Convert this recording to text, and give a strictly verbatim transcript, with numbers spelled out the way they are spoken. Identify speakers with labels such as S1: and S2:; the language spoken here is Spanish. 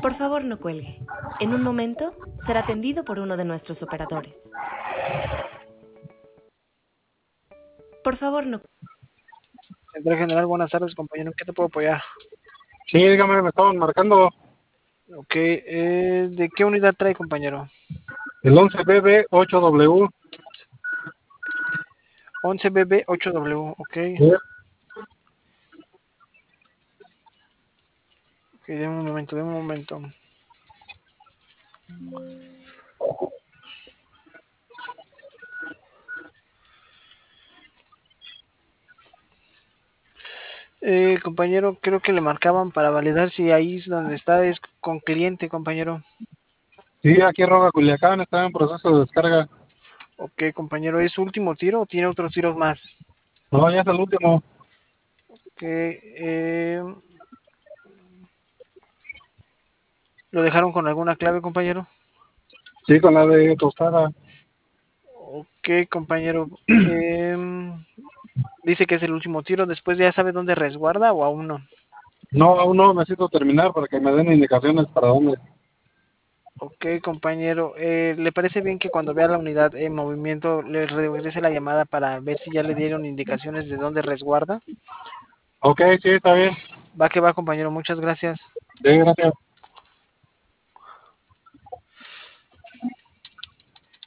S1: Por favor, no cuelgue. En un momento será atendido por uno de nuestros operadores. Por favor, no.
S2: Central General, buenas tardes, compañero. ¿En qué te puedo apoyar?
S3: Sí, dígame, me estaban marcando
S2: Ok, eh, ¿de qué unidad trae, compañero?
S3: el once B B ocho W.
S2: once B B ocho W, ok.
S3: Sí.
S2: Ok, deme un momento, deme un momento. Eh, compañero, creo que le marcaban para validar si ahí es donde está es con cliente, compañero.
S3: Sí, aquí en Roga, Culiacán, está en proceso de descarga.
S2: Ok, compañero, ¿es su último tiro o tiene otros tiros más?
S3: No, ya es el último.
S2: Ok, eh, ¿lo dejaron con alguna clave, compañero?
S3: Sí, con la de tostada.
S2: Ok, compañero. em, dice que es el último tiro. ¿Después ya sabe dónde resguarda o aún no?
S3: No, aún no, necesito terminar para que me den indicaciones para dónde.
S2: Ok, compañero. Eh, ¿le parece bien que cuando vea la unidad en movimiento le regrese la llamada para ver si ya le dieron indicaciones de dónde resguarda?
S3: Ok, sí, está bien.
S2: Va que va, compañero. Muchas gracias.
S3: Sí, gracias.